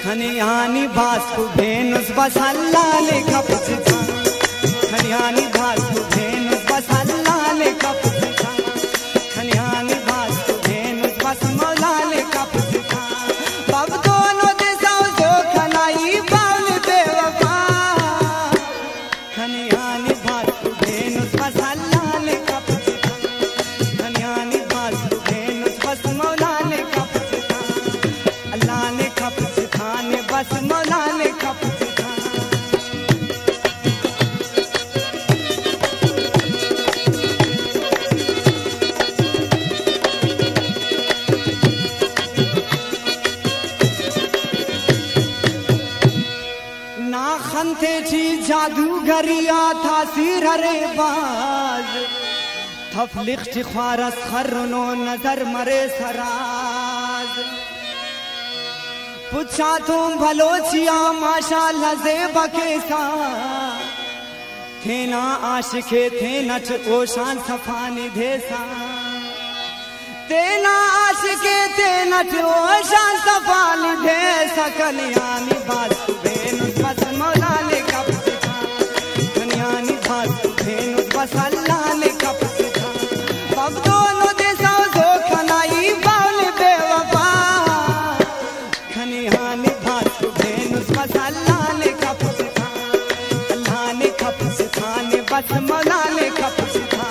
खनियानी भास्कु भेनुस बसल्लाले कपचिता खनियानी भास्कु भेनुस बसल्लाले कपचिता खनियानी भास्कु भेनुस बसमौलाले कपचिता बब दोनों देसाओ जो खनाई बाउल बेवफा खनियानी भास्कु भेनुस बसल्लाले कपचिता खनियानी भास्कु भेनुस बसमौलाले कपचिता अल्लाह ने कपचिता ने बस मौला ने कपचिता ना खंते थी जादूगरिया था सिर रे बाज थफलिख ख्वारस खरनो नजर मरे सराज पूछा तुम भलोचिया माशाल्लाह ज़ेबा कैसा थे ना आशिके थे नच ओशान सफानी धेसा थे ना आशिके थे नच ओशान सफानी धेसा कनियानी भास्कु भेनुस बस मौला ने कपचिता कनियानी भास्कु भेनुस बस अल्लाह ने कपचिता बब दोनों देसाओ जो खनाई बाउल बेवफा खनियानी भास्कु भेनुस बस अल्लाह ने कपचिता अल्लाह ने कपचिता ने बस मौला ने कपचिता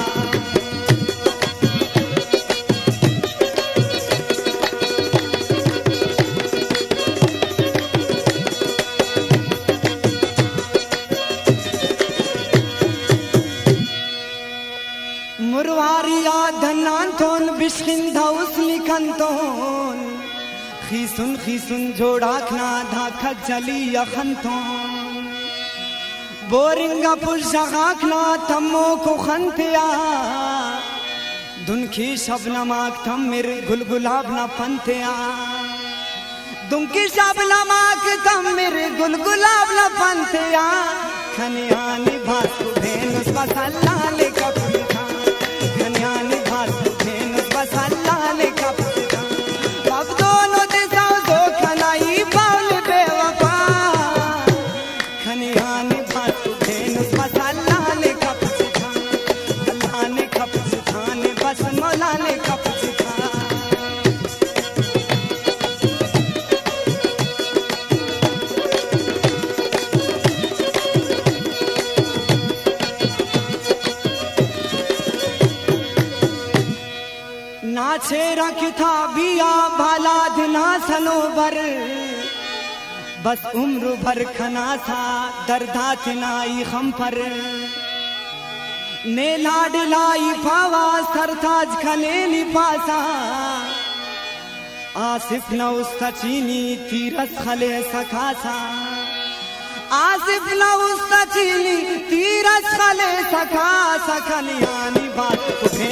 मुरवारिया धनांतोन बिस्किंदा उसली कंतोन खीसुन जोड़ाखना धाखा जली अखंतोन बोरिंगा पुशाखना तम्मो को खंतिया दुनकी शबनमाक थम मिर गुलगुलाब ना पंतिया दुनकी शबनमाक थम मिर गुलगुलाब ना पंतिया खनियानी भास्कु भेनुस बस अल्लाह ने कपचिता खनियानी भास्कु भेनुस बस अल्लाह ने कपचिता बब दोनों देसाओ जो खनाई बाउल बेवफा खनियानी भास्कु भेनुस बस अल्लाह ने कपचिता अल्लाह ने कपचिता ने बस मौला ने कपचिता नाचे रखता बिया भालाद ना सनोबर बस उम्र भर खना था दर्दात नाई हम पर ने लाडलाई पावा सरताज खलेली पासा आसिफ न उस्तचीनी तीरस खले सखासा आसिफ न उस्तचीनी तीरस खले सखासा खनियानी भास्कु